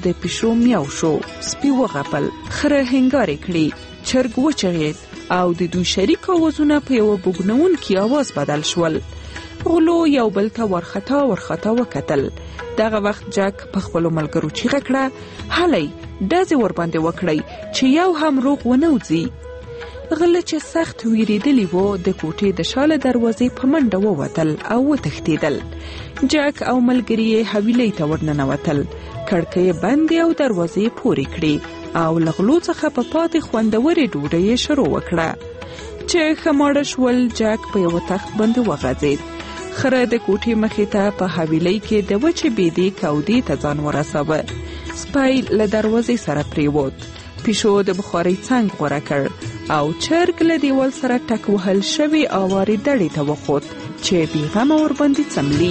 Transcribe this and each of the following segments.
د پیشو میاو شو، سپي وغپل، خره هنګارې کړي، چرګ وچغید او د دوی شریک آوازونه په یو بوګنونکي آواز بدل شول. غلو یو بل ته ورخطا وکتل. دغه وخت جک په خپلو ملګرو چیغه کړه، هلئ ډزې ورباندې وکړئ چې یو هم روغ ونه وځي. غله چې سخت ویریدلی وو د کوټې د شاله دروازې په منډه ووتل او وتښتېدل. جک او ملګري یې حویلۍ ته ورننوتل، کړکۍ بندې او دروازې پورې کړې او له غلو څخه په پاتې خوندورې ډوډۍ یې شروع وکړه. چې ښه ماړه شول، جک په یوه تخت باندې وغځېد. خره د کوټې مخې ته په حویلۍ کې د وچې بېدې کودې ته ځان ورساوه. سپی له دروازې سره پریوت. پیشو د بخارۍ څنګ غوره کړ او چرګ له دیوال سره ټک وهل شوي اوارې دړې ته وخوت چې بېغمه ورباندې څملي.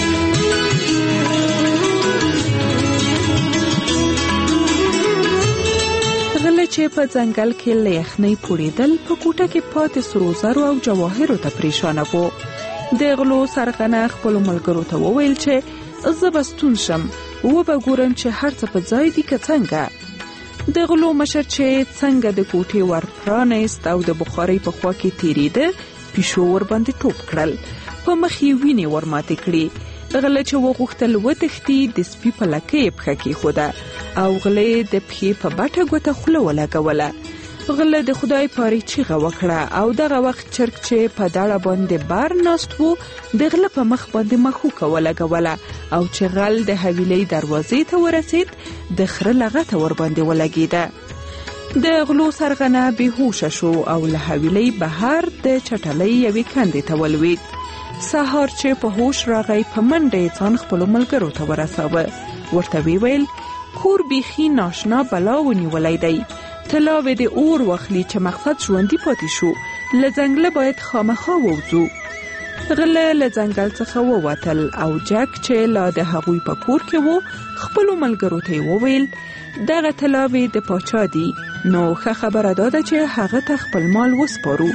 غله چې په ځنګل کې له یخنۍ پوړېدل په کوټه کې پاتې سرو زرو او جواهرو ته پریشانه وو. د غلو سرغنه خپلو ملګرو ته وویل چې زه به ستون شم، وبه ګورم چې هر څه په ځای دي که څنګه. د غلو مشر چې څنګه د کوټې ور پرانیست او د بخارۍ په خوا کې تېرېده، پیشو ورباندې ټوپ کړل، په مخ یې وینې ورماتې کړې. غله چې وغوښتل وتښتي، د سپي په لکه یې پښه کېښوده او غله د پښې په بټه ګوته خوله ولګوله. غله د خدای پارې چیغه وکړه او دغه وخت چرګ چې په دړه باندې بار ناست وو د غله په مخ باندې مخوکه ولګوله او چې غل د حویلۍ دروازې ته ورسید، د خره لغته ورباندې ولګېده. د غلو سرغنه بېهوشه شو او له حویلۍ بهر د چټلۍ یوې کندې ته ولوېد. سهار چې په هوش راغی، په منډه یې ځان خپلو ملګرو ته ورساوه. ورته ویل، کور بیخي ناشنا بلا ونیولی دی، طلاوې د اور واخلي چې مقصد ژوندي پاتې شو، له ځنګله باید خامخا ووځو. غله له ځنګل څخه ووتل او جک چې لا د هغوی په کور کې وو خپلو ملګرو ته یې وویل، دغه طلاوې د پاچا دي، نو ښه خبره دا ده چې هغه ته خپل مال وسپارو.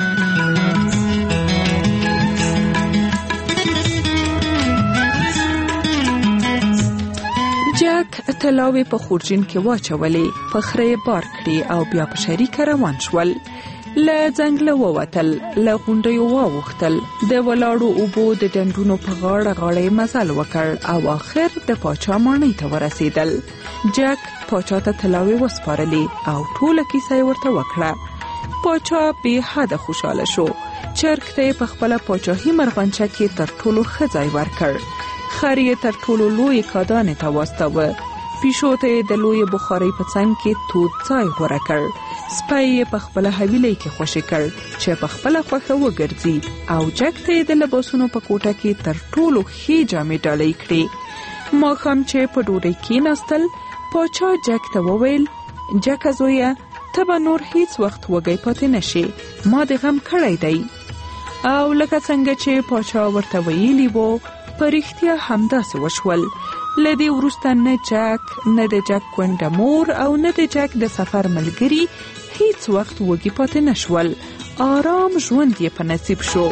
جک طلاوې په خورجین کې واچولې، په خره یې بار کړې او بیا په شریکه روان شول. له ځنګله ووتل، له غونډیو واوښتل، د ولاړو اوبو د ډنډونو په غاړه غاړه مزل وکړ او آخر د پاچا ماڼۍ ته ورسېدل. جک پاچا ته طلاوې وسپارلې او ټوله کیسه یې ورته وکړه. پاچا بې حده خوشحاله شو. چرګ ته یې په خپله پاچاهي مرغانچه کې تر ټولو ښه ځای ورکړ. خر یې تر ټولو لوی کادانې ته واستاوه. پیشو ته یې د لوی بخارۍ په څنګ کې تود ځای غوره کړ. سپی یې په خپله حویلۍ کې خوشې کړ چې په خپله خوښه وګرځي او جک ته یې د لباسونو په کوټه کې تر ټولو ښې جامې ډالۍ کړې. ماښام چې په ډوډۍ کېناستل، پاچا جک ته وویل، جکه زویه، ته به نور هیڅ وخت وږی پاتې نشې، ما د غم کړی دی. او لکه څنګه چې پاچا ورته ویلي وو، په رښتیا همداسې وشول. له دې وروسته نه جک، نه د جک کونډه مور او نه د جک د سفر ملګري هیڅ وخت وږي پاتې نشول. آرام ژوند یې په نصیب شو.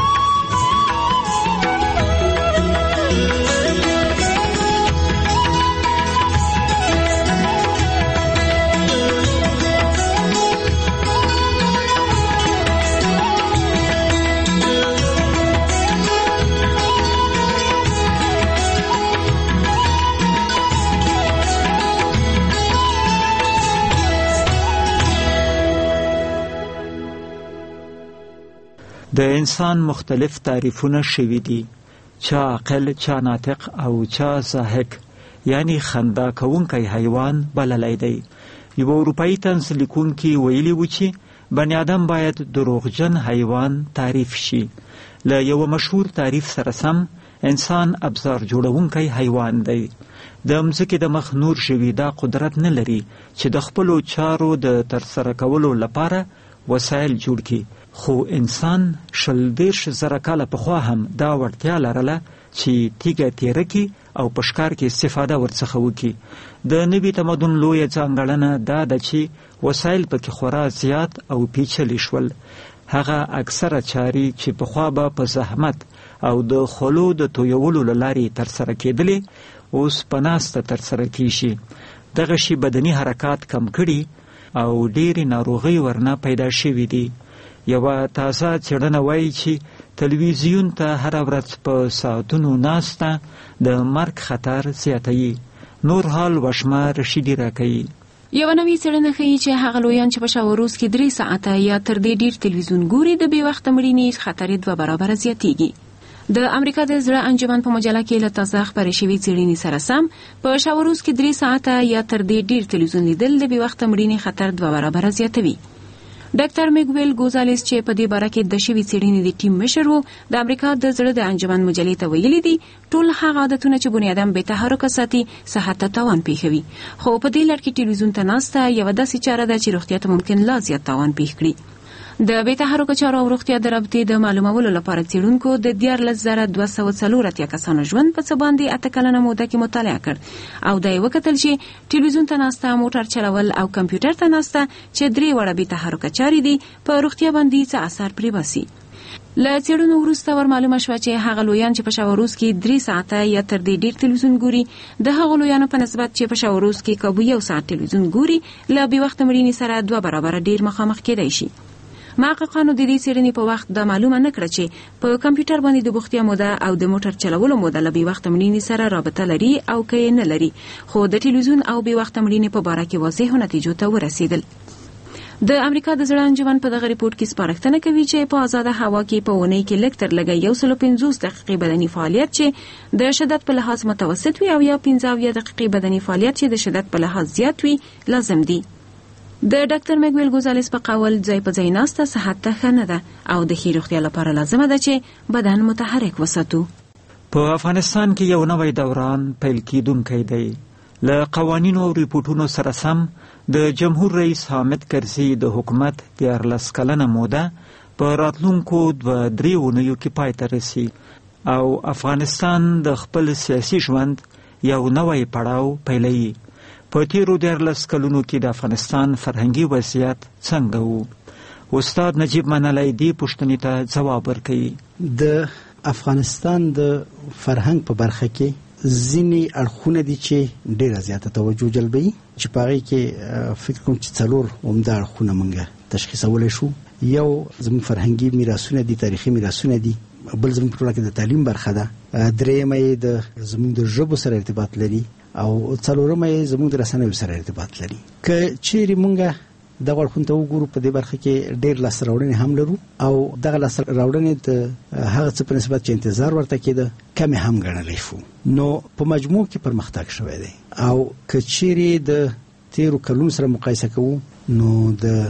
د انسان مختلف تعریفونه شوي دي، چا عاقل، چا ناطق او چا ضاحک، یعنی خندا کوونکی حیوان بللی دی. یو اروپایي طنز لیکونکي ویلي و چې بني آدم باید دروغجن حیوان تعریف شي. له یو مشهور تعریف سره سم انسان ابزار جوړونکی حیوان دی. د مځکې د مخ نور ژوي دا قدرت نه لري چې د خپلو چارو د ترسره کولو لپاره وسایل جوړ کړي، خو انسان 120,000 کاله پخوا هم دا وړتیا لرله چې تیږه تیره کړي او په ښکار کې استفاده ورڅخه وکړي. د نوي تمدن لویه ځانګړنه دا ده چې وسایل پکې خورا زیات او پیچلي شول. هغه اکثره چارې چې پخوا به په زحمت او د خولو د تویولو له لارې ترسره کېدلې، اوس په ناسته ترسره کیږي. دغه شی بدني حرکات کم کړي او ډېرې ناروغۍ ورنه پیدا شوي دي. یوه تازه څېړنه وایي چې تلویزیون ته هره ورځ په ساعتونو ناسته د مرګ خطر زیاتوي. نور حال وشمه رشیدي راکوي. یو نوې څېړنه ښیي چې هغه لویان چې په شاوه روز کې 3 ساعته یا تر دې ډیر تلویزیون ګوري د بې وخته مړینې خطر 2 برابره زیاتېږي. د امریکا د زړه انجمن په مجله کې له تازه خپرې شوې څېړنې سره سم په شاوه روز کې 3 ساعته یا تر دې ډیر تلویزیون لیدل د بې وخته مړینې خطر 2 برابره زیاتوي. ډاکټر میګویل ګوزالس چې په دې باره کې د شوې څېړنې د ټیم مشر وو، د امریکا د زړه د انجمن مجلې ته ویلي دي ټول هغه عادتونه چې بني آدم بې تحرکه ساتي صحت ته تاوان پېښوي، خو په دې لړ کې ټلویزیون ته ناسته یوه داسې چاره ده چې روغتیا ته ممکن لا زیات تاوان پېښ کړي. د بې تحرکه چارو او روغتیا د رابطې د معلومولو لپاره څېړونکو د 14,244 کسانو ژوند په څه باندې 8 کلنه موده کې مطالعه کړ او دا یې وکتل چې ټلویزیون ته ناسته، موټر چلول او کمپیوټر ته ناسته چې 3 وړه بې تحرکه چارې دي په روغتیا باندې څه اثر پرې باسي. له څېړنو وروسته ور معلومه شوه چې هغه لویان چې په شاوه روز کې 3 ساعته یا تر دې ډېر تلویزیون ګوري د هغو لویانو په نسبت چې په شاوه روز کې کابو 1 ساعت تلویزیون ګوري له بې وخته مړینې سره 2 برابره ډېر مخامخ کېدای شي. محققانو د دې څېړنې په وخت دا معلومه نه کړه چې په کمپیوټر باندې د بوختیا موده او د موټر چلولو موده له بې وخته مړینې سره رابطه لري او که یې نه لري، خو د ټلویزیون او بې وخته مړینې په باره کې واضحو نتیجو ته ورسېدل. د امریکا د زړه انجمن په دغه ریپورت کې سپارښتنه کوي چې په آزاده هوا کې په اونۍ کې لږ تر لږه 150 دقیقې بدني فعالیت چې د شدت په لحاظ متوسط وي او یا 15 دقیقې بدني فعالیت چې د شدت په لحاظ زیات وي لازم دي. د ډاکټر میګویل ګوزالس په قول ځای په ځای ناسته صحت ته ښه نه ده او د ښې روغتیا لپاره لازمه ده چې بدن متحرک وساتو. په افغانستان کې یو نوی دوران پیل کیدونکی دی. له قوانینو او ریپورټونو سره سم د جمهور رئیس حامد کرزي د حکومت 14 کلنه موده په راتلونکو 2-3 اونیو کې پای ته رسي او افغانستان د خپل سیاسي ژوند یو نوی پړاو پیلوي. په تیرو 14 کلونو کې د افغانستان فرهنګي وضعیت څنګه و؟ استاد نجیب منالی دې پوښتنې ته جواب ورکوي. د افغانستان د فرهنګ په برخه کې ځینې اړخونه دي چې ډېره زیاته توجه جلبوي، چې په هغې کې فکر کوم چې 4 عمده اړخونه موږ تشخیصولی شو. یو زموږ فرهنګي میراثونه دي، تاریخي میراثونه دي. بل زموږ په ټوله کې د تعلیم برخه ده. درېیمه یې د زموږ د ژبو سره ارتباط لري او څلورمه یې زموږ د رسنیو سره ارتباط لري. که چیرې موږ دغه اړخونو ته وګورو په دې برخه کې ډېر لاسته راوړنې هم لرو او دغه لاسته راوړنې د هغه څه په نسبت چې انتظار ورته کېده کمې هم ګڼلی شو. نو په مجموع کې پرمختګ شوی دی او که چیرې د تیرو کلونو سره مقایسه کوو نو د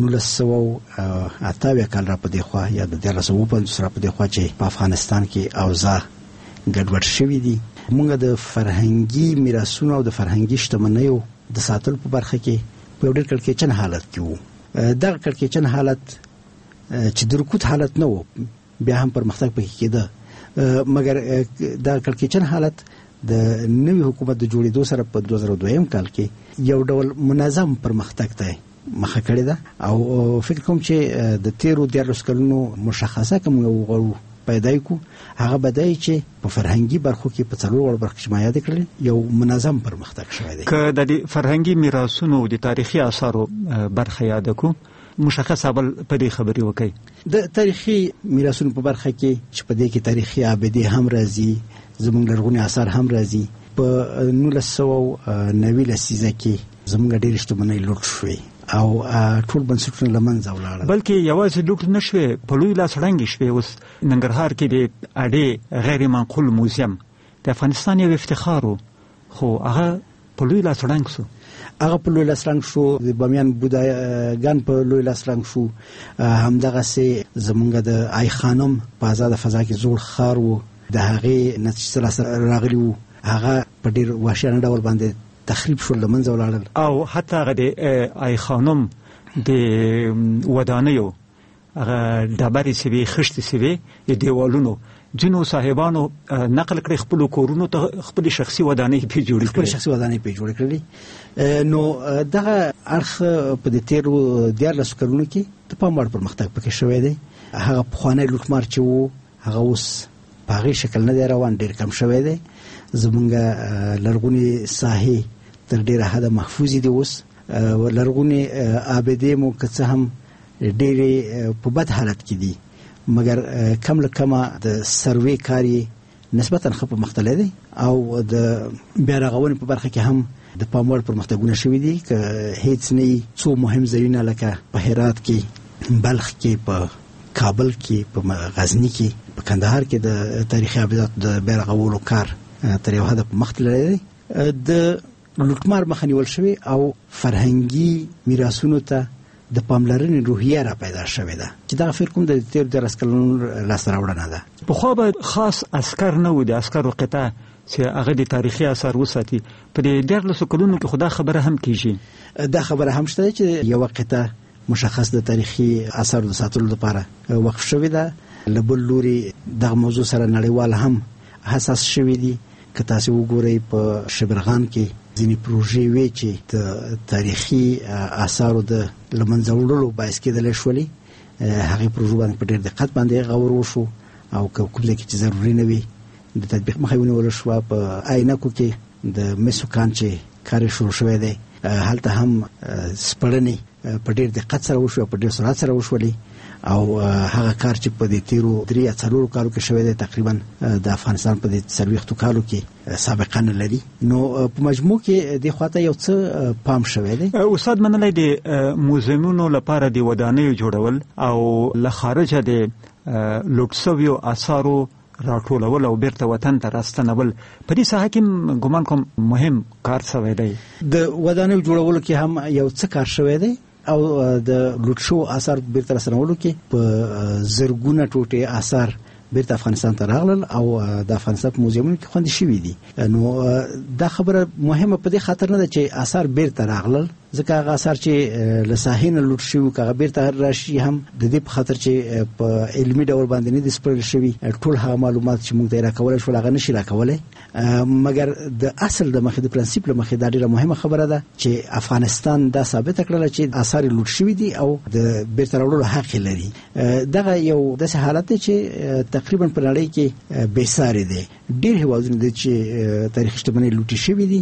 1980 کال را په دې خوا یا د 1950 را په دې خوا چې په افغانستان کې اوضاع ګډوډ شوي دي، موږ د فرهنګي میراثونو او د فرهنګي شتمنیو د ساتلو په برخه کې په یو ډېر کړکېچن حالت کې وو. دغه کړکېچن حالت چې د رکود حالت نه و، بیا هم پرمختګ پکې کېده، مګر دا کړکېچن حالت د نوي حکومت د جوړېدو سره په 2002 کال کې یو ډول منظم پرمختګ ته مخه کړې ده او فکر کوم چې د تیرو 14 کلونو مشخصه کوم غوړو پیدا کو هغه بدای چې په فرهنګي برخو کې په 4 وړ برخو کې مایاده کړل یو منظم پرمختګ شوی دی. که د فرهنګي میراثونو د تاریخي آثارو برخه یاد کو مشخص اول په دې خبرې وکړي. د تاریخي میراثونو په برخه کې چې په دې کې تاریخي ابدي هم راځي، زموږ لرغوني آثار هم راځي. په 1990 لسیزه کې زموږ ډېر شتمنۍ لوټ شوې او ټول بنسټونه له منځه ولاړل. بلکې یوازې لوټ نه شوې، په لوی لاس ړنګې شوې. اوس ننګرهار کې د اډې غیر منقول موزیم د افغانستان یو افتخار و، خو هغه په لوی لاس ړنګ شو. هغه په لوی لاس ړنګ شو، د بامیان بوداګان په لوی لاس ړنګ شو. همدغسې زموږ د آی خانم په آزاده فضا کې زوړ ښار و، د هغې نتیجې راغلي وو، هغه په ډېر وحشیانه ډول باندې تخریب شول، له منځه ولاړل. او حتی هغه د آی خانم د ودانیو هغه ډبرې سوي، خښتې سوي، د دیوالونو ځینو صاحبانو نقل کړي خپلو کورونو ته، خپلې شخصي ودانۍ پې جوړې کړي. خپلې شخصي ودانۍ پې جوړې کړي. نو دغه اړخ په دې تیرو 14 کلونو کې د پام وړ پرمختګ پکې شوی دی. هغه پخوانی لوټمار چې و هغه اوس په هغې شکل نه دی روان، ډېر کم شوی دی. زمونږ لرغونی ساحې تر ډیره حده محفوظ دي. اوس لرغونی آبادې مو که څه هم ډېرې په بد حالت کې دي، مګر کم له کمه د سروې کار یې نسبتا ښه پرمختللی دی او د بیا رغونې په برخه کې هم د پام وړ پرمختګونه شوي دي. که هیڅ نه څو مهم ځایونه لکه په هرات کې، بلخ کې، په کابل کې، په غزني کې، په کندهار کې د تاریخي ابداتو د بیا رغولو کار تر یو حده مخ تللی دی. د لوټمار مخه نیول شوی او فرهنګي میراثونو ته د پاملرنې روحیه را پیدا شوې ده چې دا فکر کوم د تیر 10 کلونو لاسته راوړنه ده. په خو به خاص عسكر نه و، د عسكرو قطعه چې هغه د تاریخي آثار وساتي. په دې 10 کلونو کې خدا خبره هم کیږي، دا خبره هم شته چې یو قطعه مشخص د تاریخي آثار د ساتلو لپاره وقف شوې ده. لبل لوري د موضوع سره نړیوال هم حساس شوې دي. که تاسو وګورئ په شبرغان کې ځینې پروژې وې چې د تاریخي آثارو د لمنځه وړلو باعث کېدلی شولې، هغې پروژو باندې په ډېر دقت باندې غور وشو او که کوم ځای کې چې ضروري نه وي د تطبیق مخه یې ونیوله شوه. په عینکو کې د مسو کان چې کار شروع شوی دی، هلته هم سپړنې په ډېر دقت سره وشو، په ډېر سرعت سره وشولې او هغه کار چې په دې تیرو 3 کالو کې شوی دی تقریبا د افغانستان په دې 40 کالو کې سابقه نه لري. نو په مجموع کې د خواته یو څه پام شوی دی. استاد منلای دی موزیمونو لپاره د ودانیو جوړول او له خارجه د لوټ شویو آثارو راټولول او بیرته وطن ته راستنول په دې ساحه کې ګومان کوم مهم کار شوی دی. د ودانیو جوړولو کې هم یو څه کار شوی دی او د لوټ شو آثار بیرته راستنولو کې په زرګونه ټوټې آثار بیرته افغانستان ته راغلل او د افغانستان په موزیمونو کې خوندي شوي دي. نو دا خبره مهمه په دې خاطر نه ده چې آثار بیرته راغلل، ځکه هغه آثار چې له ساحې نه لوټ شوي هغه بیرته راشي هم د دې په خاطر چې په علمي ډول باندې نه دي سپړل شوي. ټول هغه معلومات چې موږ ته راکولی شول هغه نشي راکولی، مګر د اصل د مخې د پرنسیپ له مخې دا ډېره مهمه خبره ده چې افغانستان دا ثابته کړله چې آثار لوټ شوي دي او د بیرته راوړلو حق لري. دغه یو داسې حالت دی چې تقریبا په نړۍ کې بېساري دی. ډېر هېوادونه دي چې تاریخي شتمنۍ لوټې شوي دي،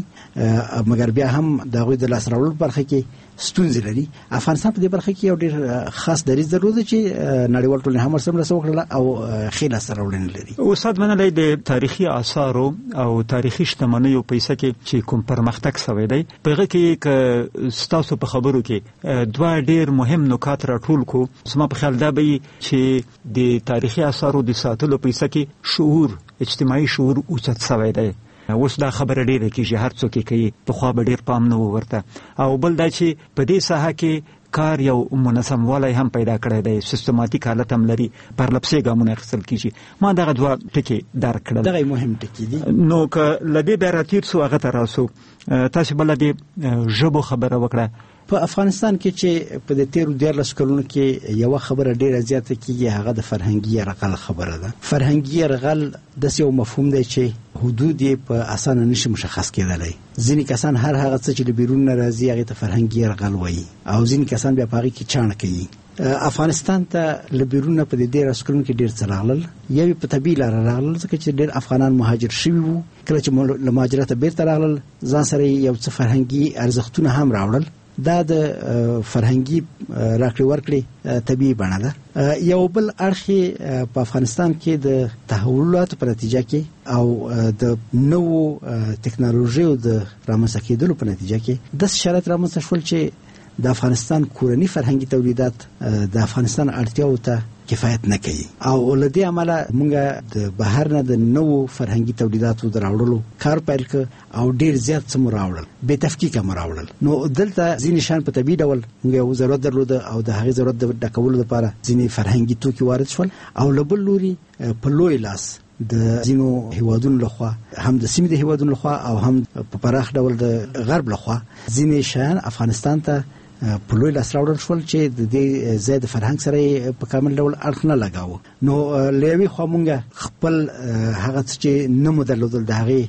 مګر بیا هم د هغوی د لاسته راوړلو برخه کې ستونزې لري. افغانستان په دې برخه کې یو ډېر خاص دریځ درلود چې نړیوال ټولنې هم ورسره مرسته وکړله او ښې لاسته راوړنې لري. استاد منلی د تاریخي آثارو او تاریخي شتمنیو په حصه کې چې کوم پرمختګ شوی دی په هغه کې که ستاسو په خبرو کې دوه ډېر مهم نکات راټول کو، زما په خیال دا به چې د تاریخي آثارو د ساتلو په حصه کې شعور، اجتماعي شعور اوچت شوی دی. اوس دا خبره ډېره کېږي، هر څوک یې کوي، پخوا به ډېر پام نه و ورته. او بل دا چې په دې ساحه کې کار یو منظموالی هم پیدا کړی دی، سیستماتیک حالت هم لري، پرلپسې ګامونه اخیستل کېږي. ما دغه دوه ټکي درک کړل. دغه مهم ټکي دي. نو که له دې بیا راتېر سو هغه ته راسو، تاسو بله د ژبو خبره وکړه. په افغانستان کې چې په دې تیرو 14 کلونو کې یو خبره ډیره زیاته کیږي، هغه د فرهنګي یرغل خبره ده. فرهنګي یرغل د یو مفهوم دی چې حدود یې په اسانه نشي مشخص کېدلی. ځینې کسان هر هغه څه چې د بیرون نه راځي هغه ته فرهنګي یرغل وایي او ځینې کسان بیا په هغه کې چاڼ کوي. افغانستان ته له بیرون په دې 13 کلونو کې ډیر څه راغلل. یو په طبيعي لار راغلل ځکه چې ډیر افغانان مهاجر شوي وو. کله چې له مهاجرت بیرته راغلل ځان سره یو څه فرهنګي ارزښتونه هم راوړل. دا د فرهنګي راکړې ورکړې طبيعي بڼه ده. یو بل اړخ په افغانستان کې د تحولاتو په نتیجه کې او د نوو ټکنالوژیو د رامنځته کېدلو په نتیجه کې د شرایط رامنځته شول چې د افغانستان کورني فرهنګي تولیدات د افغانستان اړتیاو ته کفایت نه کوي او ولدي عمله موږ د بهر نه د نوو فرهنګي تولیداتو دراوړلو کار پیل ک او ډیر زیات څه راوړل به تفکیک راوړل. نو دلته ځینې شان په طبيعي ډول موږ یو ضرورت درلود او د هغې ضرورت د ډکولو لپاره ځینې فرهنګي توکي وارد شول او لبل لوري په لوی لاس د ځینو هیوادونو لخوا هم د سیمې د هیوادونو لخوا او هم په پراخ ډول د غرب لخوا ځینې شیان افغانستان ته په لوی لاس راوړل شول چې د دې زید فرهنګ سره په کامل ډول اړخ نه لګاوه. نو لوي خو مونږ خپل هغه چې نه مدلودل د هغه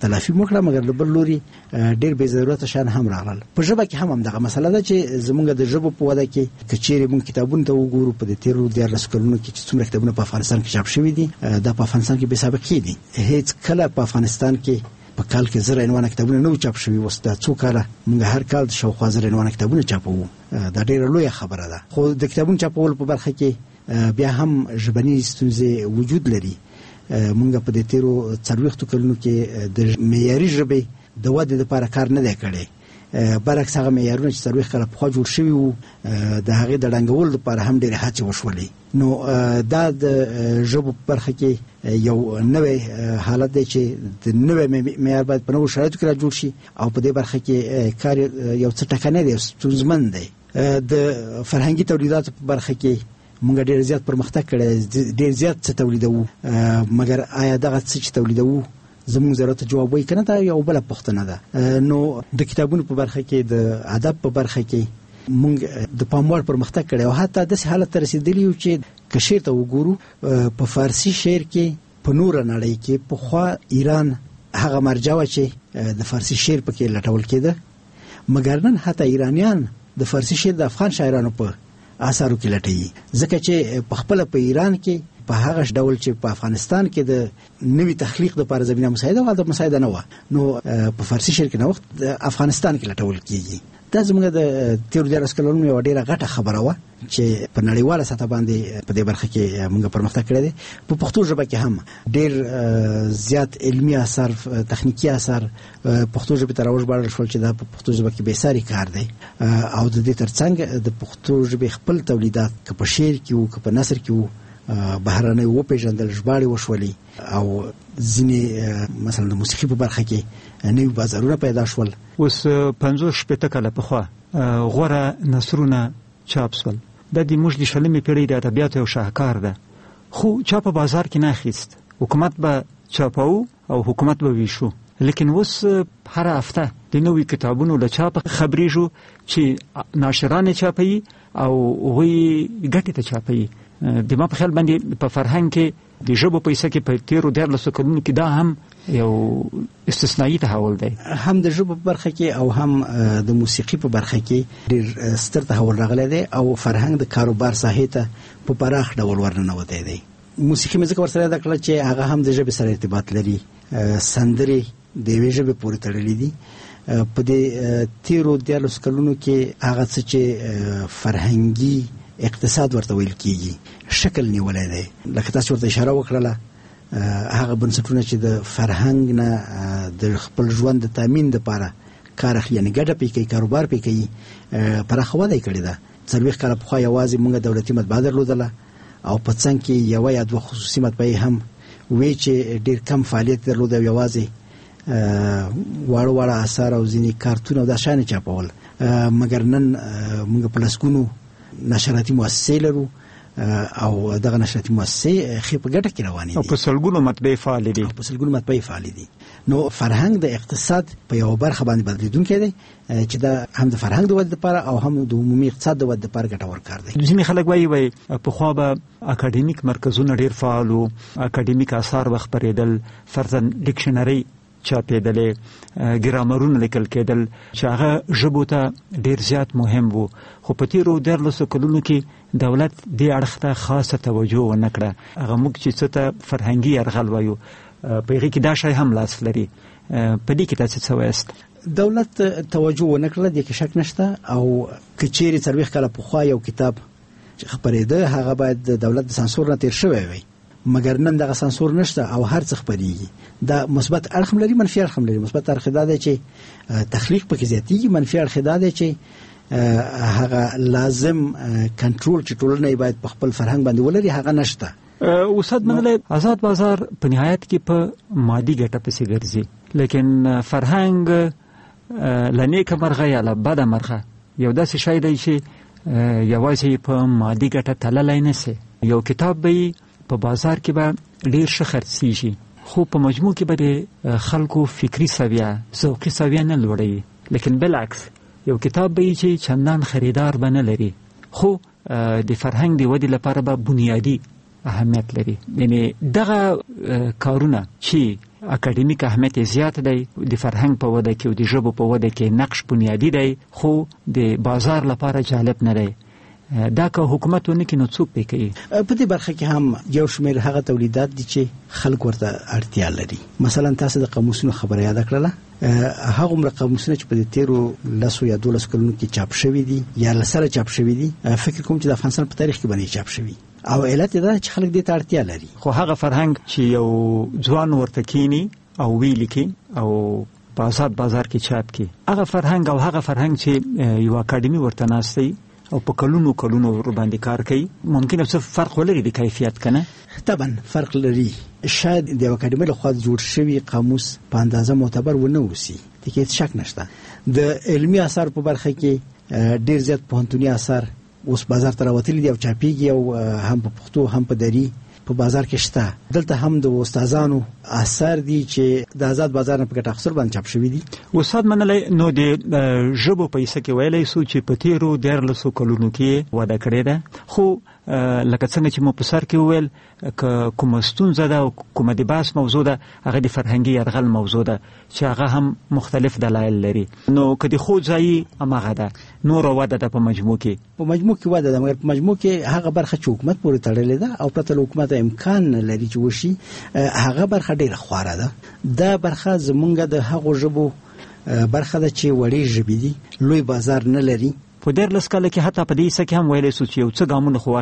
تلافي وکړه، مګر د بل لوري ډېر بې ضرورت شان هم راغلل. په ژبه کې هم دغه مسله ده چې زمونږ د ژبو په وده کې کچېرې مونږ کتابونو ته وګورو په دې تیرو 14 کلونو کې چې څومره کتابونه په افغانستان کې چاپ شوي دي، دا په افغانستان کې بې سابقې دي. هیڅ کله په افغانستان کې په کال کې 1000 عنوان کتابونه نه چاپ شوي. اوس دا څو کاله موږ هر کال شاوخوا 1000 عنوان کتابونه چاپو. دا ډېره لویه خبره ده. خو د کتابونو چاپول په برخه کې بیا هم ژبني ستونزې وجود لري. موږ په دې تیرو 40 کلونو کې د معیاري ژبې د ودې لپاره کار نه دی کړی. برعکس هغه معیارونه چې 40 کاله پخوا جوړ شوي وو د هغې د ړنګولو لپاره هم ډېرې هڅې وشولې. نو دا د ژبو په برخه کې یو نوی حالت دی چې د نوی معیار باید په نوو شرایطو کې را جوړ شي او په دې برخه کې کار یو څه ټکنی دی، ستونزمن دی. د فرهنګي تولیداتو په برخه کې موږ ډېر زیات پرمختګ کړی، ډېر زیات څه تولیدوو، مګر آیا دغه څه چې تولیدوو زموږ ضرورت جواب وایي کنه؟ دا یو بل پوښتنه ده. نو د کتابونو په برخه کې، د ادب په برخه کې موږ د پاموړ پرمختګ کړی او حتی داسې حالت ته رسېدلی یو چې که شعر ته وګورو، په فارسي شعر کې په نوره نړۍ کې پخوا ایران هغه مرجع وه چې د فارسي شعر پکې لټول کېده، مګر نن حتی ایرانیان د فارسي شعر د افغان شاعرانو په اثارو کې لټوي، ځکه چې په خپله په ایران کې په هغه ډول چې په افغانستان کې د نوي تخلیق لپاره زمینه مساعده وه، د مساعده نه وه. نو په فارسي شعر کې نوښت د افغانستان کې لټول کېږي. دا زموږ د تیرو 14 کلونو یوه ډېره غټه خبره وه چې په نړیواله سطح باندې په دې برخه کې موږ پرمختګ کړی دی. په پښتو ژبه کې هم ډېر زیات علمي اثار، تخنیکي اثار پښتو ژبې ته راوژباړل شول چې دا په پښتو ژبه کې بېساري کار دی. او د دې ترڅنګ د پښتو ژبې خپل تولیدات که په شعر کې وو که په نثر کې وو بهرنۍ وپېژندل، ژباړې وشولې او ځینې مثلا د موسیقي په برخه کې نوي بازارونه پیدا شول. اوس 50-60 کاله پخوا غوره نثرونه چاپ شول. دا د موږ د 20مې پېړۍ د ادبیاتو یو شاهکار ده، خو چا په بازار کې نه اخیست. حکومت به چاپاو او حکومت به ویشو. لیکن اوس هر هفته د نوي کتابونو له چاپ خبرېږو چې ناشران چاپوي او هغوی ګټې ته چاپوي. د ما په خیال باندې په فرهنګ کې د ژبو په حصه کې په تیرو 14 کلونو کې دا هم یو استثنایی تحول دی. هم د ژبو په برخه کې او هم د موسیقي په برخه کې ډېر ستر تحول راغلی دی او فرهنګ د کاروبار ساحې ته په پراخ ډول ورننوتی دی. موسیقي مې ځکه ورسره یاده کړه چې هغه هم د ژبې سره ارتباط لري. سندرې د یوې ژبې پورې تړلې دي. په دې تیرو 14 کلونو کې هغه څه چې فرهنګي اقتصاد ورته ویل کېږي شکل نیولی دی. لکه تاسو ورته اشاره وکړله، هغه بنسټونه چې د فرهنګ نه د خپل ژوند د تامین لپاره کار اخلي، یعنې ګټه پې کوي، کاروبار پې کوي، پراخه وده یې کړې ده. 40 کاله پخوا یوازې موږ دولتي مطبعه درلودله او په څنګ کې یوه یا دوه خصوصي مطبعې هم وې چې ډېر کم فعالیت درلود او یوازې واړه واړه اثار او ځینې کارتون او دا شیان یې چاپول. مګر نن موږ په لسګونو نشراتي مؤسسې لرو او دغه نشراتي مؤسسې ښې په ګټه کې روانې دي او په سلګونو مطبعې فعالې دي. نو فرهنګ د اقتصاد په یوه برخه باندې بدلېدونکی دی چې دا هم د فرهنګ د ودې لپاره او هم د عمومي اقتصاد د ودې لپاره ګټور کار دی. ځینې خلک وایي پخوا به اکاډمیک مرکزونه ډېر فعال وو، اکاډمیک اثار به خپرېدل، فرضاً ډکشنرۍ چاپېدلې، ګرامرونه لیکل کېدل چې هغه ژبو ته ډېر زیات مهم وو. خو په تیرو 14 کلونو کې دولت دې اړخ ته خاصه توجه ونه کړه. هغه موږ چې څه ته فرهنګي یرغل وایو، په هغې کې دا شی هم لاس لري. په دې کې تاسو څه وایاست؟ دولت توجه ونه کړله، دې کې شک نشته. او که چیرې 40 کاله پخوا یو کتاب چې خپرېده هغه باید د دولت د سانسور نه تیر شوی وي، مګر نن دغه سانسور نشته او هر څه خپرېږي. دا مثبت اړخ هم لري، منفي اړخ هم لري. مثبت اړخ دا دی چې تخلیق پکې زیاتېږي، منفي اړخ دا دی چې هغه لازم کنټرول چې ټولنه یې باید په خپل فرهنګ باندې ولري هغه نشته. استاد منلی، آزاد بازار په نهایت کې په مادي ګټه پسې ګرځي، لیکن فرهنګ له نیکه مرغه یا له بده مرغه یو داسې شی دی چې یوازې په مادي ګټه تللی نه سي. یو کتاب به په بازار کې به ډېر ښه خرڅېږي، خو په مجموع کې به د خلکو فکري سویه، ذوقي سویه نه لوړوي. لیکن بالعکس یو کتاب به چې چندان خریدار به نه لري، خو د فرهنګ د ودې لپاره به بنیادي اهمیت لري. یعنی دغه کارونه چې اکاډمیک اهمیت زیات دی، د فرهنګ په وده کې او د ژبو په وده کې نقش بنیادی دی، خو د بازار لپاره جالب نه دی. دا که حکومت ونه کې نو څوک پې کوي. په دې برخه کې هم یو شمېر هغه تولیدات دي چې خلک ورته اړتیا لري. مثلا تاسو د قاموسونو خبره یاد کړله، هغه عمر قاموسونه چې په دې تیرو 10 یا 12 کلونو کې چاپ شوي دي یا لسره چاپ شوي دي، فکر کوم چې د افغانستان په تاریخ کې باندې چاپ شوي او علت دا چې خلک دې ته اړتیا لري. خو هغه فرهنګ چې یو ځوان ورته کینی او ویل کی او بازار کې چاپ کی، هغه فرهنګ او هغه فرهنګ چې یو اکاډمي ورته ناشتي او په کلونو ور باندې کار کوي، ممکن څه فرق ولري د کیفیت کنه؟ طبعا فرق لري. شاید د اکاډمي له خوا جوړ شوی قاموس په اندازه معتبر ونه وسی، د کې شک نشته. د علمي اثار په برخه کې ډیر زیات پوهنتوني اثار اوس بازار ته راوتلي دي او چاپیږي، او هم په پښتو هم په دری په بازار کې شته. دلته هم د استادانو اثار دي چې د آزاد بازار نه په ګټه اخیستل باندې چاپ شوي دي. استاد منلی نو د ژبو په حصه کې ویلی سو چې په تیرو 14 کلونو کې وده کړې ده، خو لکه څنګه چې مو په سر کې وویل که کومه ستونزه ده او کومه د بحث موضوع ده، هغه د فرهنګي یرغل موضوع ده چې هغه هم مختلف دلایل لري. نو که د خو ځایي هماغه ده، نور وده ده په مجموع کې وده ده، مګر په مجموع کې هغه برخه چې حکومت پورې تړلې ده او پرته له حکومت امکان لري چې وشي، هغه برخه ډیره خواره ده. دا برخه زمونږ د هغو ژبو برخه ده چې وړې ژبې دي، لوی بازار نه لري. په 14 کال کې حتی په دې څه کې هم ویلې سو چې یو څه ګامونه خو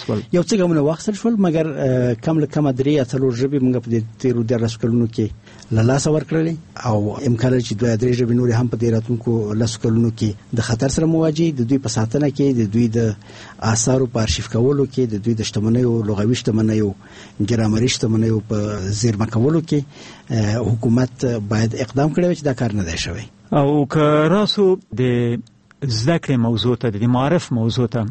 واخیستل شول، مګر کم له کم 3-4 ژبې موږ په دې تیرو 14 کلونو کې له لاسه ورکړلې، او امکان لري چې 2-3 ژبې نور هم په دې راتلونکو 10 کلونو کې د خطر سره مواجه، د دوی په ساتنه کې، د دوی د آثارو په ارشیف کولو کې، د دوی د شتمنیو لغوي شتمنیو ګرامري شتمنیو په زیرمه کولو کې حکومت باید اقدام کړي چې دا کار نه دی شوی. او که راسو د زده کړې موضوع ته، د معرف موضوع ته،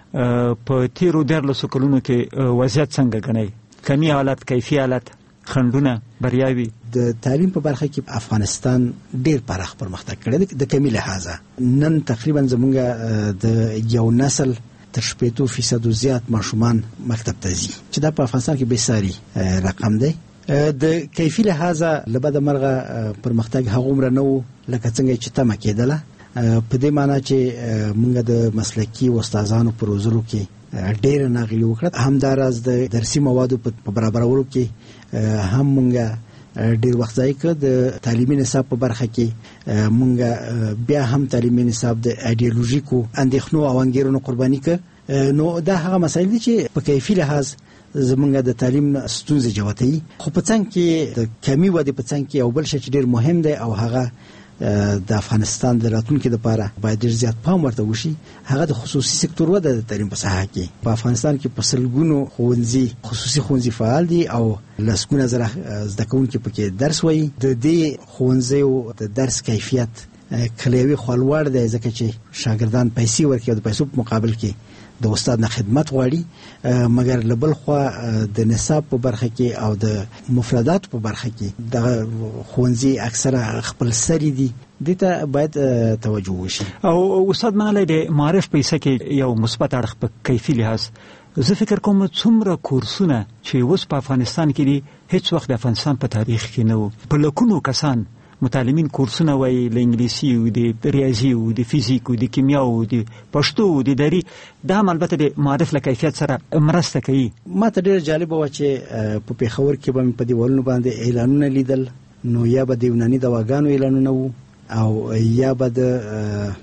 په تیرو 14 کلونو کې وضعیت څنګه ګڼئ؟ کمی حالت، کیفي حالت، خنډونه، بریاوي؟ د تعلیم په برخه کې افغانستان ډیر پراخ پرمختګ کړی د کمی لحاظه. نن تقریبا زمونږ د یو نسل تر 80% زیات ماشومان مکتب ته ځي، چې دا په افغانستان کې بساري رقم دی. د کیفي لحاظه لبد مرغه پرمختګ هغومره نه و لکه څنګه چې تمه کېدله، په دې معنی چې موږ د مسلکي استادانو په روزلو کې ډېر ناغلی وکړه، همداراز د درسي موادو په برابرولو کې هم موږ ډېر وخت ځای کړ. د تعلیمي نصاب په برخه کې موږ بیا هم تعلیمي نصاب د ایډیالوژیکو اندېښنو او انګیرونو قرباني کړ. نو دا هغه مسایل دي چې په کیفي لحاظ زمونږ د تعلیم ستونزې جوتوي، خو په څنګ کې د کمی ودې په څنګ کې یو بل شی چې ډېر مهم دی او هغه د افغانستان د راتلونکي لپاره باید ډېر زیات پام ورته وشي، هغه د خصوصي سکتور وده د تعلیم په ساحه کې. په افغانستان کې په سلګونو خصوصي ښوونځي فعال دي او لسګونه زره زده کوونکي پکې درس وایي. د دې ښوونځیو د درس کیفیت کلیوي خلوړ دی، ځکه چې شاګردان پیسې ورکوي او د پیسو په مقابل کې د استاد نه خدمت غواړي، مګر لبل خو د نصاب په برخه کې او د مفردات په برخه کې د خوندزي اکثره خپل سری دي، دته باید توجه وشي. او استاد مالای د معرف په حصہ کې یو مثبت اړخ په کیفي لحاظ زه فکر کوم څومره کورسونه چې اوس په افغانستان کې دي هیڅ وخت د افغانستان په تاریخ کې نه وو. په لکونو کسان متعلمین کورسونه وایي، د انګلیسي او د ریاضي او د فزیک او د کیمیا او د پښتو او د دري، دا البته د معرف له کیفیت سره مرسته کوي. ما ته ډېر جالب و چې په پیښور کې به په دیوالونو باندې اعلانونه لیدل، نو یا به د یوناني دواګانو اعلانونه وو او یا به د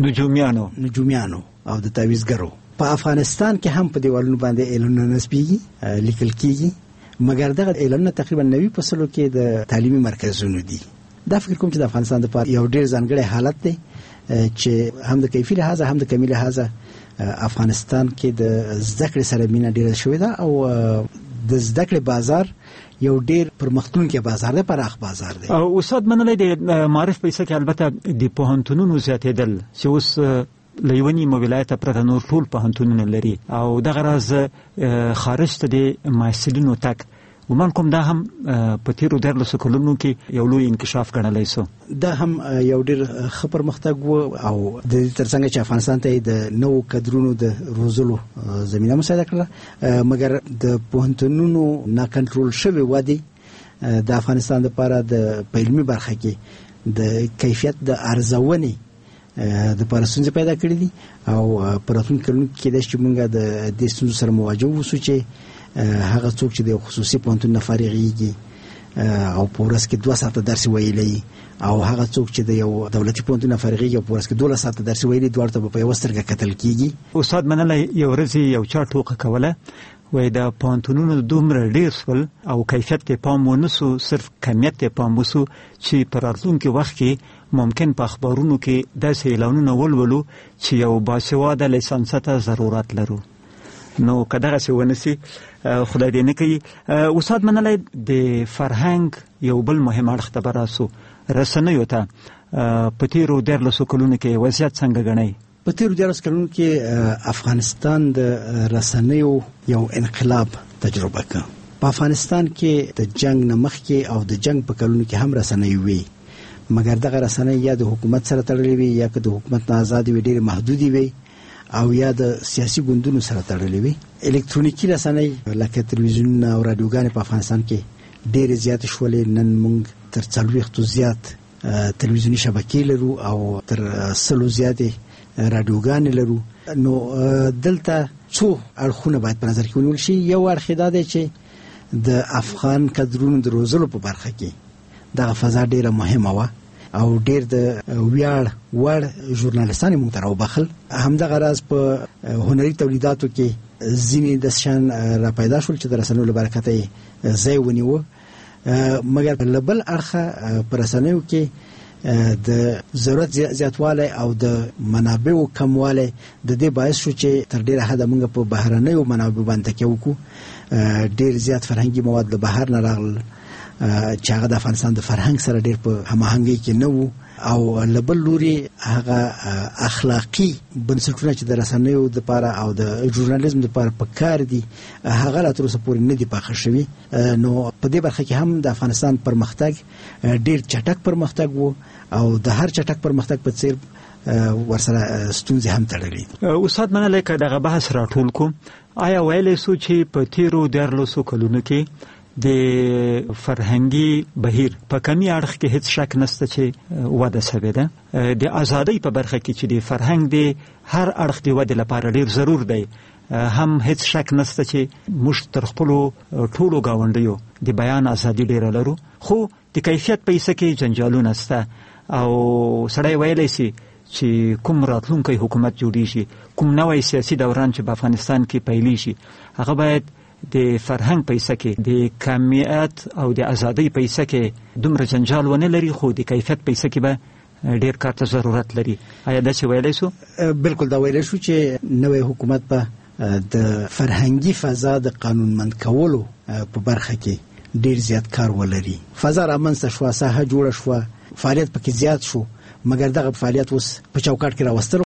نجومیانو او د تعویذګرو. په افغانستان کې هم په دیوالونو باندې اعلانونه نسبیږي، لیکل کیږي، مګر دغه اعلانونه تقریبا 90% کې د تعلیمي مرکزونو دي. دا فکر کوم چې د افغانستان د پاره یو ډېر ځانګړی حالت دی چې هم د کیفي لحاظه هم د کمی لحاظه افغانستان کې د زده کړې سره مینه ډېره شوې ده او د زده کړې بازار یو ډېر پرمختلونکی بازار دی، پراخ بازار دی. او استاد منلی د معرف په حصہ کې البته د پوهنتونونو زیاتېدل چې اوس لیونی موبایلات پرته نور ټول پوهنتونونه لري او دغه راز خارج ته د محصلینو تک ومن کوم دا هم په تیرو 14 کلونو کې یو لوی انکشاف ګڼلی سو. دا هم یو ډېر ښه پرمختګ و او د دې ترڅنګ چې افغانستان ته د نوو کادرونو د روزلو زمینه مساعده کړه، مګر د پوهنتونونو ناکنټرول شوی ودی د افغانستان لپاره د علمي برخه کې د کیفیت د ارزونې د پرسونځ پیدا کړی دي او پراتون کلون کې د چې موږ د دې ستونزو سره مواجه وسو چې هغه څوک چې د خصوصي پوهنتون فارغيږي او په ورځ کې 2 ساعته درس ویلي او هغه څوک چې د یو دولتي پوهنتون فارغيږي او په ورځ کې 12 ساعته درس ویلي دوړ ته په یو سترګه قتل کیږي. استاد منلای یو ورځ یو چا ټوکه کوله وای د پوهنتونونو دومره ډیر سول او کیفیت ته پام ونسو صرف کمیت ته پام وسو چې پر راتلونکي وخت کې ممکن په اخبارونو کې داسې اعلانونه ولولو چې یو باسواده لیسانس ته ضرورت لرو. نو کداغه څه ونسي خدای دې نه کوي. استاد منلای د فرهنګ یو بل مهم اړخ ته براسو رسنیو ته په تیرو 13 کلونو کې وضعیت څنګه غنئ؟ په تیرو 13 کلونو کې افغانستان د رسنیو یو انقلاب تجربه کړ. په افغانستان کې د جنگ نه مخکې او د جنگ په کلونو کې هم رسنۍ وي، مګر دغه رسنۍ یا د حکومت سره تړلې وي یا که د حکومت نه آزاد وي ډېر محدودي وي او یا د سیاسي ګوندونو سره تړلې وي. الکترونیکی رسنۍ لکه تلویزیون او رادیوګانې په افغانستان کې ډېر زیات شولې. نن موږ تر 40 زیات تلویزیونی شبکې لرو او تر 100 زیاتې رادیوګانې لرو. نو دلته څو اړخونه باید په نظر کې ونیول شي. یو اړخ دا دی چې د افغان کادرونو د روزلو په برخه کې دغه فضا ډیره مهمه وه او ډیر د وړ ژورنالیستان موږ ته راوبخل. همدغه راز په هنري تولیداتو کې ځینې د شان را پیدا شول چې د رسنیو له برکته ځای ونیو. مګر له بل اړخه په رسنیو کې د ضرورت زیاتوالی او د منابعو کموالی د دې باعث شو چې تر ډیره حده موږ په بهرنیو منابعو باندې تکیه وکړو. ډیر زیات فرهنګي مواد له بهر نه راغلل چې هغه د افغانستان د فرهنګ سره ډیر په هماهنګۍ کې نه وو او له بل لوري هغه اخلاقي بنسټونه چې د رسنیو لپاره او د ژورنالیزم لپاره په کار دي هغه لا تر اوسه پورې نه دي پاخه شوي. نو په دې برخه کې هم د افغانستان پرمختګ ډیر چټک پرمختګ وو او د هر چټک پرمختګ په څیر ورسره ستونزې هم تړلې. استاد منلای که دغه بحث راټول کوم، آیا ویلی سو چې په تیرو 13 کلونو کې د فرهنګي بهیر په کمی اړخ کې هیڅ شک نشته چې وده شوې ده؟ د ازادۍ په برخه کې چې د فرهنګ د هر اړخ د ودې لپاره ډیر ضرور دی هم هیڅ شک نشته چې موږ تر خپلو ټولو گاونډیو د بیان ازادي ډیره لرو، خو د کیفیت په حصه کې جنجالونه شته او سړی ویلی شي چې کوم راتلونکی حکومت جوړیږي، کوم نوی سیاسي دوران چې په افغانستان کې پیلی شي، هغه باید د فرهنګ په حصه کې د کمیت او د ازادۍ په حصه کې دومره جنجال ونه لري، خو د کیفیت په حصه کې به ډیر کار ته ضرورت لري. آیا دا چې ویلی شو؟ بالکل دا ویلی شو چې نوی حکومت به د فرهنګي فضا د قانونمند کولو په برخه کې ډیر زیات کار ولري. فضا رامنځته شوه، ساحه جوړه شوه، فعالیت پکې زیات شو، مګر دغه فعالیت اوس په چوکاټ کې راوستل